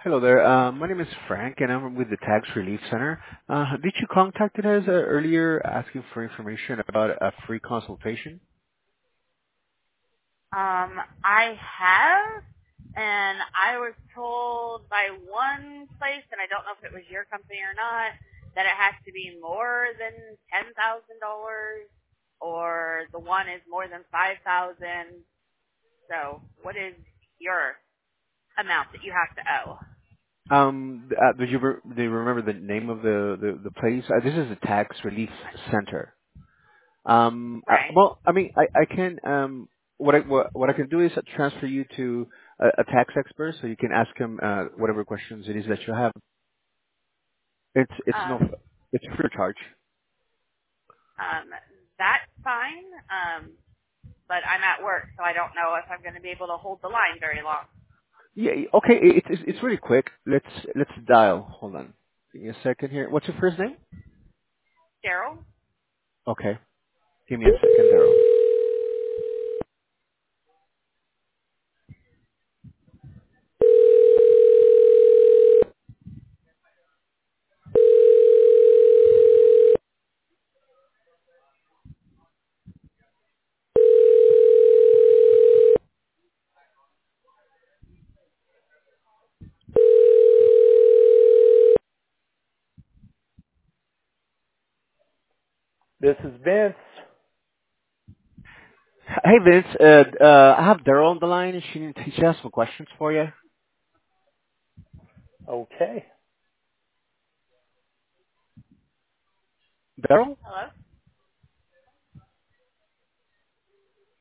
Hello there. My name is Frank, and I'm with the Tax Relief Center. Did you contact us earlier asking for information about a free consultation? I have, and I was told by one place, and I don't know if it was your company or not, that it has to be more than $10,000, or the one is more than 5,000. So, what is your amount that you have to owe? Do you remember the name of the place? This is a Tax Relief Center. Right. Well, I mean, I can, what I can do is transfer you to a tax expert so you can ask him, whatever questions it is that you have. It's no, Um, it's free of charge. um, that's fine. But I'm at work, so I don't know if I'm going to be able to hold the line very long. Yeah, okay, it's really quick. Let's dial. Hold on. Give me a second here. What's your first name? Daryl? Okay. Give me a second, Daryl. This is Vince. Hey, Vince. I have Daryl on the line. She has some questions for you. Okay. Daryl? Hello?